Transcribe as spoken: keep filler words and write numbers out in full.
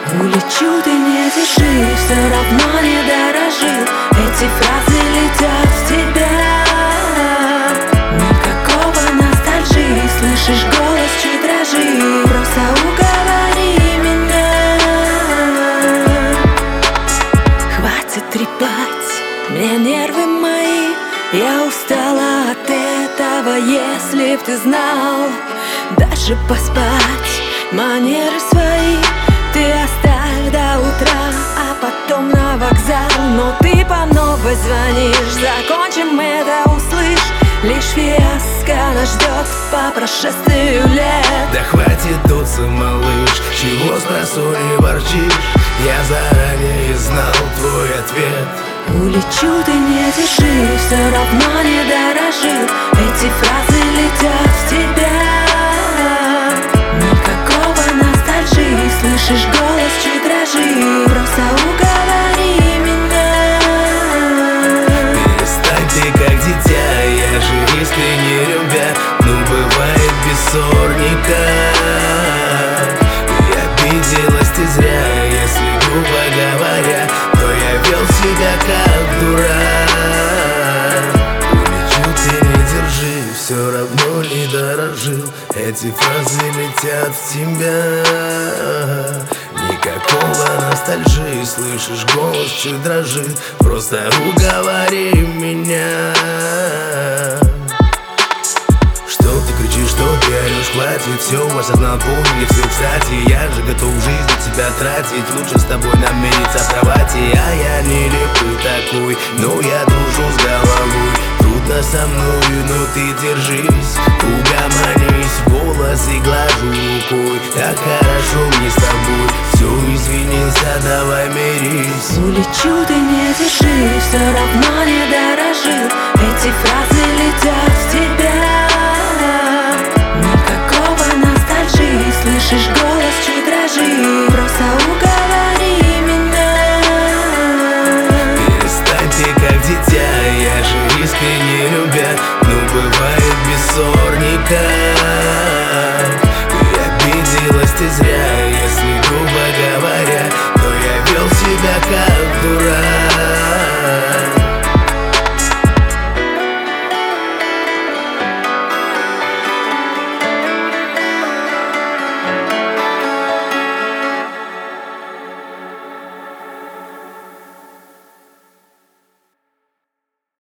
Улечу, ты не держи, все равно не дорожил. Эти фразы летят в тебя. Никакого ностальжи, слышишь, голос чуть дрожит. Просто уговори меня. Хватит трепать мне нервы мои. Я устала от этого, если б ты знал. Даже поспать манеры свои ты оставь до утра, а потом на вокзал. Но ты по новой звонишь, закончим это, услышь. Лишь фиаско нас ждет по прошествию лет. Да хватит дуться, малыш, чего спросонья ворчишь? Я заранее знал твой ответ. Улечу, ты не держи, все равно не дорожил. Эти фразы летят в тебя. Никакого ностальжи, слышишь, голос чуть дрожит. Просто уговори меня. Перестань ты как дитя, я же искренне любя. Ну бывает без ссорника. И обиделась ты зря, если грубо говоря, то я вел себя как дурак. Улечу, ты не держи, все равно не дорожил. Эти фразы летят в тебя. Никакого ностальжи, слышишь, голос чуть дрожит. Просто уговори меня. Что ты кричишь, что ты орешь, хватит, все осознал, понял все, кстати. Я же готов жизнь на тебя тратить. Лучше с тобой нам мириться в кровати. А я не лепый такой, но я дружу с головой. Трудно со мною, но ты держись. Угомонись, волосы глажу рукой. Так хорошо мне с тобой. Все, извинился, давай мирись. Улечу,